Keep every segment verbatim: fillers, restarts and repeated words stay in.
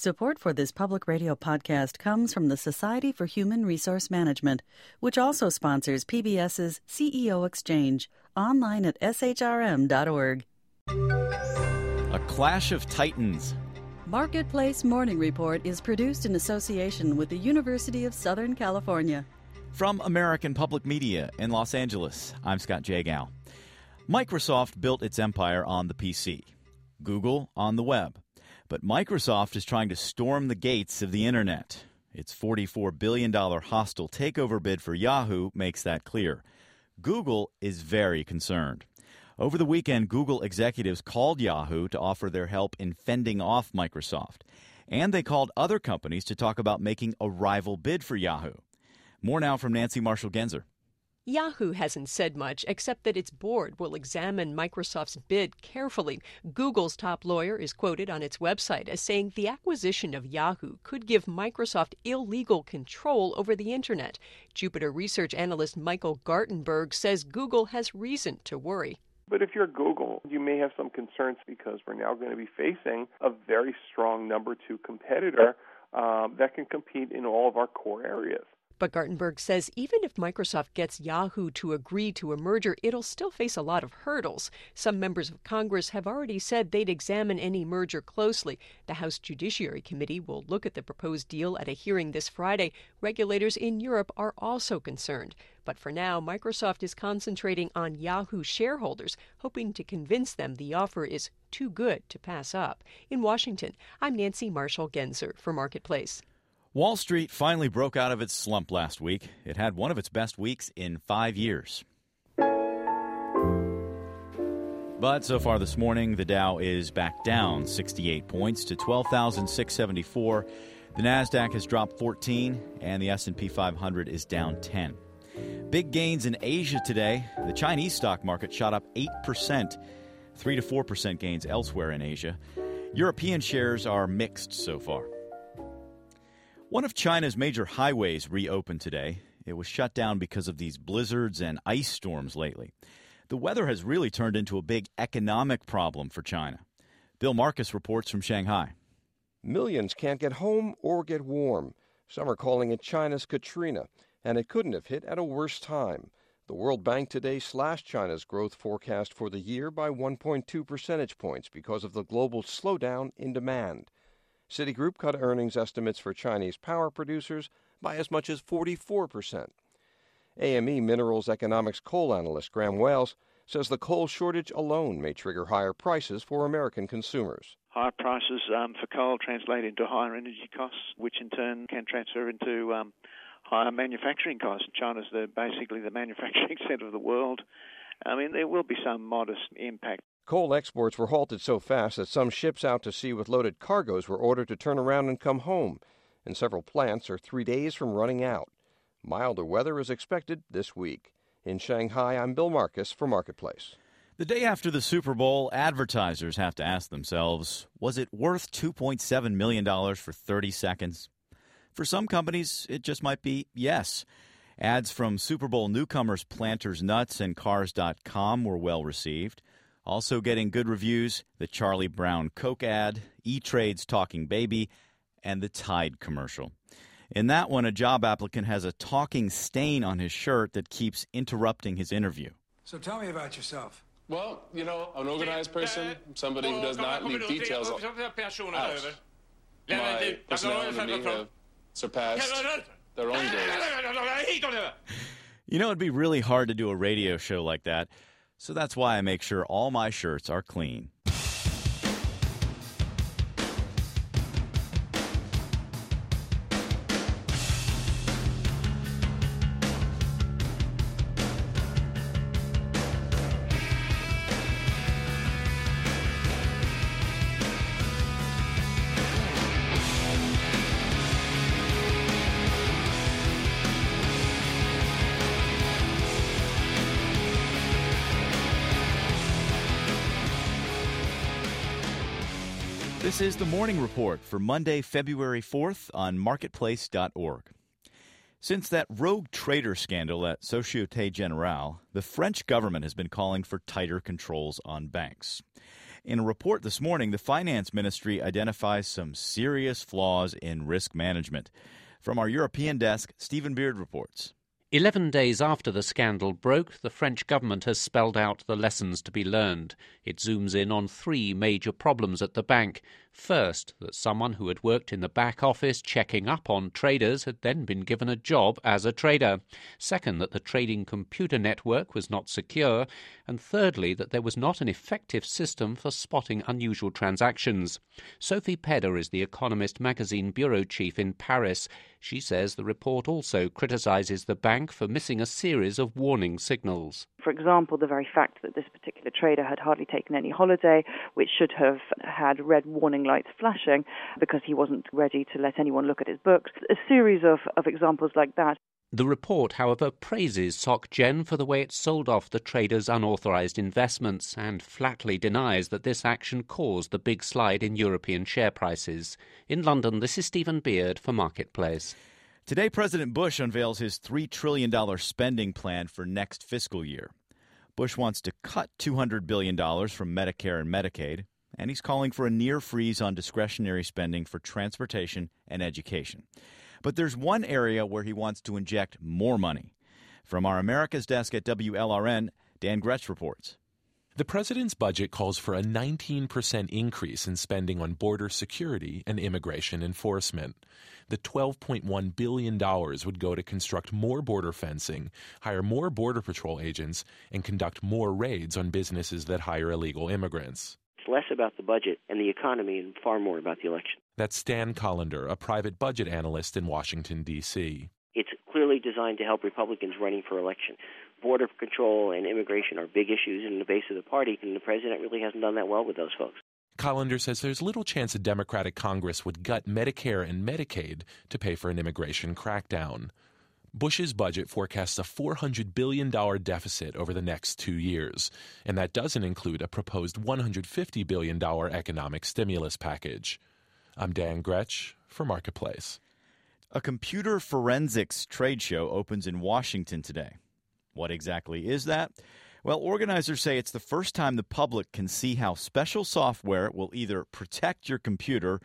Support for this public radio podcast comes from the Society for Human Resource Management, which also sponsors PBS's C E O Exchange, online at s h r m dot org. A clash of titans. Marketplace Morning Report is produced in association with the University of Southern California. From American Public Media in Los Angeles, I'm Scott Jagow. Microsoft built its empire on the P C, Google on the web. But Microsoft is trying to storm the gates of the Internet. Its forty-four billion dollars hostile takeover bid for Yahoo makes that clear. Google is very concerned. Over the weekend, Google executives called Yahoo to offer their help in fending off Microsoft. And they called other companies to talk about making a rival bid for Yahoo. More now from Nancy Marshall-Genzer. Yahoo hasn't said much, except that its board will examine Microsoft's bid carefully. Google's top lawyer is quoted on its website as saying the acquisition of Yahoo could give Microsoft illegal control over the Internet. Jupiter research analyst Michael Gartenberg says Google has reason to worry. But if you're Google, you may have some concerns because we're now going to be facing a very strong number two competitor um, that can compete in all of our core areas. But Gartenberg says even if Microsoft gets Yahoo to agree to a merger, it'll still face a lot of hurdles. Some members of Congress have already said they'd examine any merger closely. The House Judiciary Committee will look at the proposed deal at a hearing this Friday. Regulators in Europe are also concerned. But for now, Microsoft is concentrating on Yahoo shareholders, hoping to convince them the offer is too good to pass up. In Washington, I'm Nancy Marshall-Genzer for Marketplace. Wall Street finally broke out of its slump last week. It had one of its best weeks in five years. But so far this morning, the Dow is back down sixty-eight points to twelve thousand six hundred seventy-four. The Nasdaq has dropped fourteen, and the S and P five hundred is down ten. Big gains in Asia today. The Chinese stock market shot up eight percent, three to four percent gains elsewhere in Asia. European shares are mixed so far. One of China's major highways reopened today. It was shut down because of these blizzards and ice storms lately. The weather has really turned into a big economic problem for China. Bill Marcus reports from Shanghai. Millions can't get home or get warm. Some are calling it China's Katrina, and it couldn't have hit at a worse time. The World Bank today slashed China's growth forecast for the year by one point two percentage points because of the global slowdown in demand. Citigroup cut earnings estimates for Chinese power producers by as much as forty-four percent. A M E Minerals economics coal analyst Graham Wales says the coal shortage alone may trigger higher prices for American consumers. Higher prices um, for coal translate into higher energy costs, which in turn can transfer into um, higher manufacturing costs. China's the, basically the manufacturing center of the world. I mean, there will be some modest impact. Coal exports were halted so fast that some ships out to sea with loaded cargoes were ordered to turn around and come home, and several plants are three days from running out. Milder weather is expected this week. In Shanghai, I'm Bill Marcus for Marketplace. The day after the Super Bowl, advertisers have to ask themselves, was it worth two point seven million dollars for thirty seconds? For some companies, it just might be yes. Ads from Super Bowl newcomers Planters Nuts and Cars dot com were well received. Also getting good reviews, the Charlie Brown Coke ad, E-Trade's Talking Baby, and the Tide commercial. In that one, a job applicant has a talking stain on his shirt that keeps interrupting his interview. So tell me about yourself. Well, you know, an organized person, somebody who does not leave details out. My personality may have surpassed their own goals. You know, it'd be really hard to do a radio show like that. So that's why I make sure all my shirts are clean. This is the Morning Report for Monday, February fourth on marketplace dot org. Since that rogue trader scandal at Société Générale, the French government has been calling for tighter controls on banks. In a report this morning, the Finance Ministry identifies some serious flaws in risk management. From our European desk, Stephen Beard reports. Eleven days after the scandal broke, the French government has spelled out the lessons to be learned. It zooms in on three major problems at the bank. First, that someone who had worked in the back office checking up on traders had then been given a job as a trader. Second, that the trading computer network was not secure. And thirdly, that there was not an effective system for spotting unusual transactions. Sophie Pedder is the Economist magazine bureau chief in Paris. She says the report also criticises the bank for missing a series of warning signals. For example, the very fact that this particular trader had hardly taken any holiday, which should have had red warning lights flashing because he wasn't ready to let anyone look at his books. A series of, of examples like that. The report, however, praises Soc Gen for the way it sold off the trader's unauthorised investments and flatly denies that this action caused the big slide in European share prices. In London, this is Stephen Beard for Marketplace. Today, President Bush unveils his three trillion dollars spending plan for next fiscal year. Bush wants to cut two hundred billion dollars from Medicare and Medicaid, and he's calling for a near freeze on discretionary spending for transportation and education. But there's one area where he wants to inject more money. From our America's desk at W L R N, Dan Gretsch reports. The president's budget calls for a nineteen percent increase in spending on border security and immigration enforcement. The twelve point one billion dollars would go to construct more border fencing, hire more Border Patrol agents, and conduct more raids on businesses that hire illegal immigrants. It's less about the budget and the economy and far more about the election. That's Stan Collender, a private budget analyst in Washington, D C It's clearly designed to help Republicans running for election. Border control and immigration are big issues in the base of the party, and the president really hasn't done that well with those folks. Collender says there's little chance a Democratic Congress would gut Medicare and Medicaid to pay for an immigration crackdown. Bush's budget forecasts a four hundred billion dollars deficit over the next two years, and that doesn't include a proposed one hundred fifty billion dollars economic stimulus package. I'm Dan Gretsch for Marketplace. A computer forensics trade show opens in Washington today. What exactly is that? Well, organizers say it's the first time the public can see how special software will either protect your computer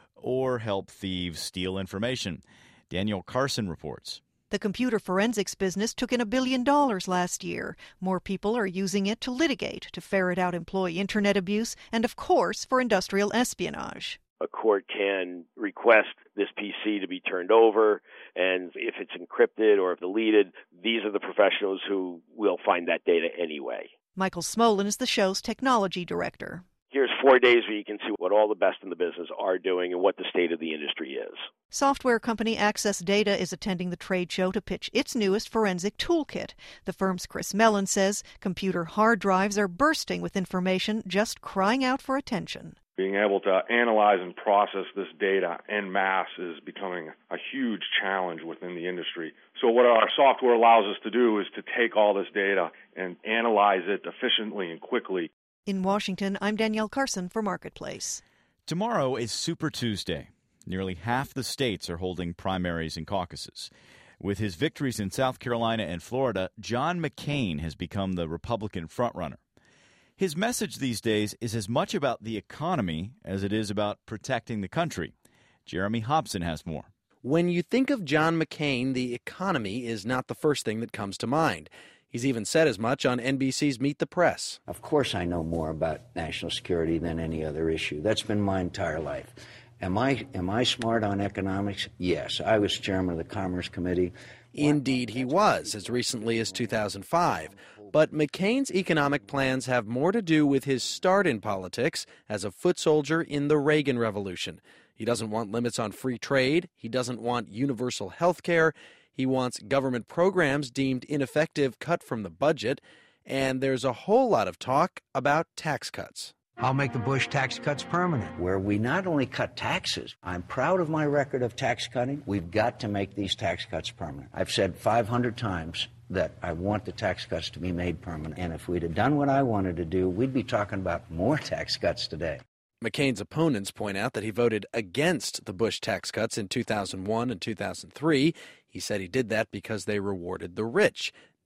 or help thieves steal information. Danielle Carson reports. The computer forensics business took in a billion dollars last year. More people are using it to litigate, to ferret out employee internet abuse, and of course for industrial espionage. A court can request this P C to be turned over, and if it's encrypted or deleted, these are the professionals who will find that data anyway. Michael Smolin is the show's technology director. Here's four days where you can see what all the best in the business are doing and what the state of the industry is. Software company Access Data is attending the trade show to pitch its newest forensic toolkit. The firm's Chris Mellon says computer hard drives are bursting with information just crying out for attention. Being able to analyze and process this data en masse is becoming a huge challenge within the industry. So what our software allows us to do is to take all this data and analyze it efficiently and quickly. In Washington, I'm Danielle Carson for Marketplace. Tomorrow is Super Tuesday. Nearly half the states are holding primaries and caucuses. With his victories in South Carolina and Florida, John McCain has become the Republican frontrunner. His message these days is as much about the economy as it is about protecting the country. Jeremy Hobson has more. When you think of John McCain, the economy is not the first thing that comes to mind. He's even said as much on N B C's Meet the Press. Of course I know more about national security than any other issue. That's been my entire life. Am I am I smart on economics? Yes. I was chairman of the Commerce Committee. Indeed he was, as recently as two thousand five. But McCain's economic plans have more to do with his start in politics as a foot soldier in the Reagan Revolution. He doesn't want limits on free trade. He doesn't want universal health care. He wants government programs deemed ineffective cut from the budget. And there's a whole lot of talk about tax cuts. I'll make the Bush tax cuts permanent. Where we not only cut taxes, I'm proud of my record of tax cutting. We've got to make these tax cuts permanent. I've said five hundred times that I want the tax cuts to be made permanent. And if we'd have done what I wanted to do, we'd be talking about more tax cuts today. McCain's opponents point out that he voted against the Bush tax cuts in two thousand one and two thousand three. He said he did that because they rewarded the rich.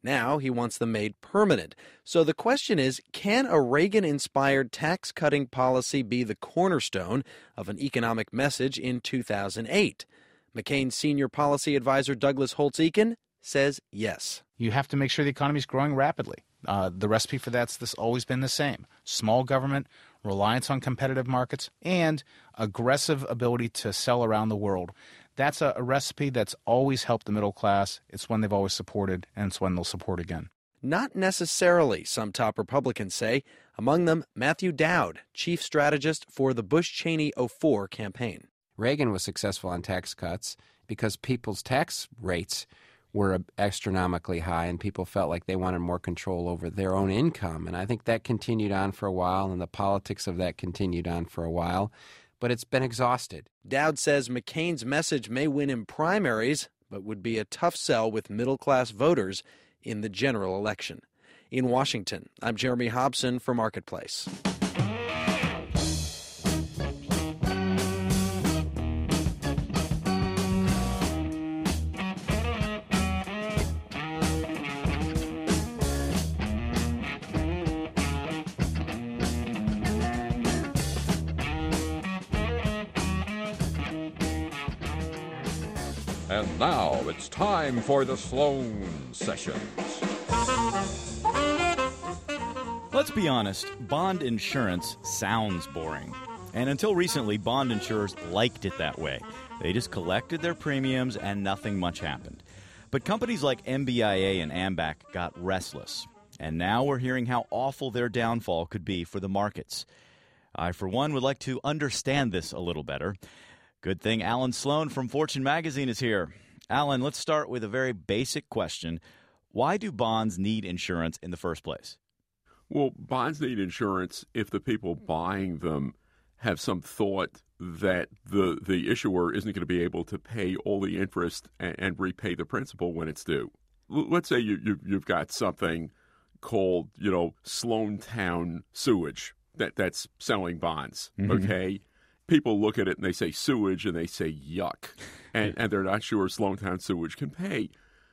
Now he wants them made permanent. So the question is, can a Reagan-inspired tax-cutting policy be the cornerstone of an economic message in two thousand eight? McCain's senior policy advisor Douglas Holtz-Eakin says yes. You have to make sure the economy is growing rapidly. Uh, the recipe for that's this always been the same. Small government, reliance on competitive markets, and aggressive ability to sell around the world. That's a, a recipe that's always helped the middle class. It's one they've always supported, and it's one they'll support again. Not necessarily, some top Republicans say. Among them, Matthew Dowd, chief strategist for the Bush-Cheney oh four campaign. Reagan was successful on tax cuts because people's tax rates were astronomically high, and people felt like they wanted more control over their own income. And I think that continued on for a while, and the politics of that continued on for a while. But it's been exhausted. Dowd says McCain's message may win in primaries, but would be a tough sell with middle-class voters in the general election. In Washington, I'm Jeremy Hobson for Marketplace. And now it's time for the Sloan Sessions. Let's be honest, bond insurance sounds boring. And until recently, bond insurers liked it that way. They just collected their premiums and nothing much happened. But companies like M B I A and AMBAC got restless. And now we're hearing how awful their downfall could be for the markets. I, for one, would like to understand this a little better. Good thing Alan Sloan from Fortune Magazine is here. Alan, let's start with a very basic question. Why do bonds need insurance in the first place? Well, bonds need insurance if the people buying them have some thought that the the issuer isn't going to be able to pay all the interest and, and repay the principal when it's due. L- let's say you, you, you've got something called, you know, Sloantown Sewage that, that's selling bonds, mm-hmm. okay? People look at it and they say sewage and they say yuck, and, and they're not sure Sloantown Sewage can pay.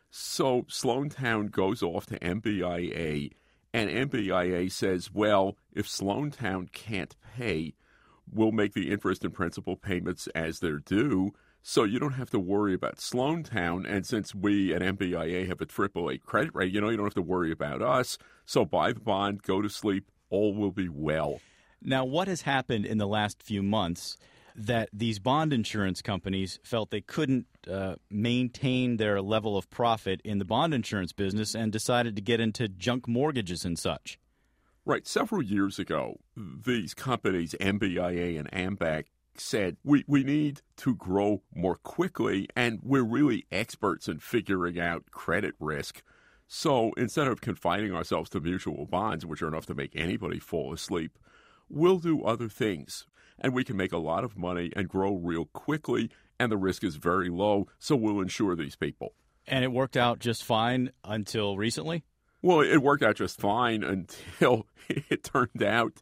So Sloantown goes off to M B I A, and M B I A says, well, if Sloantown can't pay, we'll make the interest and principal payments as they're due, so you don't have to worry about Sloantown. And since we at M B I A have a triple A credit rating, you know, you don't have to worry about us. So buy the bond, go to sleep, all will be well. Now, what has happened in the last few months that these bond insurance companies felt they couldn't uh, maintain their level of profit in the bond insurance business and decided to get into junk mortgages and such? Right. Several years ago, these companies, M B I A and AMBAC, said, we, we need to grow more quickly, and we're really experts in figuring out credit risk. So instead of confining ourselves to mutual bonds, which are enough to make anybody fall asleep, we'll do other things, and we can make a lot of money and grow real quickly, and the risk is very low, so we'll insure these people. And it worked out just fine until recently? Well, it worked out just fine until it turned out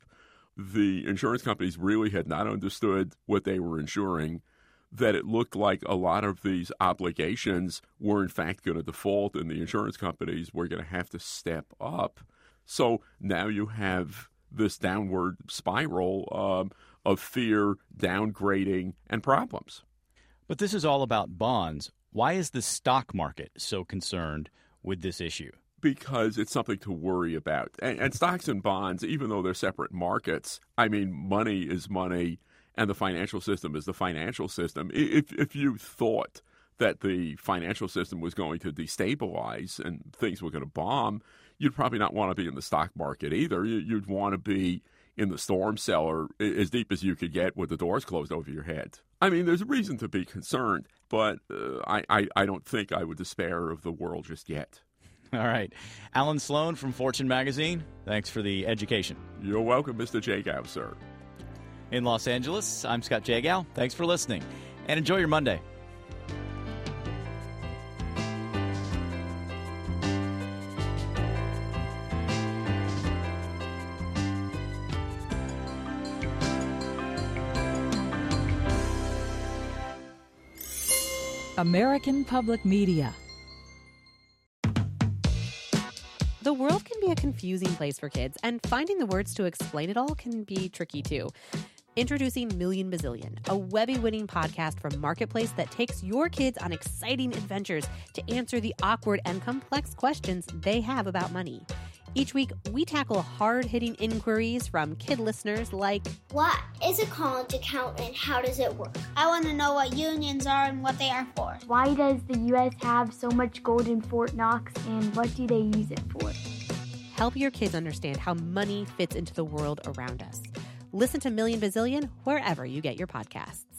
the insurance companies really had not understood what they were insuring, that it looked like a lot of these obligations were in fact going to default, and the insurance companies were going to have to step up. So now you have this downward spiral um, of fear, downgrading, and problems. But this is all about bonds. Why is the stock market so concerned with this issue? Because it's something to worry about. And, and stocks and bonds, even though they're separate markets, I mean, money is money, and the financial system is the financial system. If, if you thought that the financial system was going to destabilize and things were going to bomb, you'd probably not want to be in the stock market either. You'd want to be in the storm cellar as deep as you could get with the doors closed over your head. I mean, there's a reason to be concerned, but uh, I, I, I don't think I would despair of the world just yet. All right. Alan Sloan from Fortune Magazine, thanks for the education. You're welcome, Mister Jagow, sir. In Los Angeles, I'm Scott Jagow. Thanks for listening, and enjoy your Monday. American Public Media. The world can be a confusing place for kids, and finding the words to explain it all can be tricky too. Introducing Million Bazillion, a Webby-winning podcast from Marketplace that takes your kids on exciting adventures to answer the awkward and complex questions they have about money. Each week, we tackle hard-hitting inquiries from kid listeners like, what is a college account and how does it work? I want to know what unions are and what they are for. Why does the U S have so much gold in Fort Knox and what do they use it for? Help your kids understand how money fits into the world around us. Listen to Million Bazillion wherever you get your podcasts.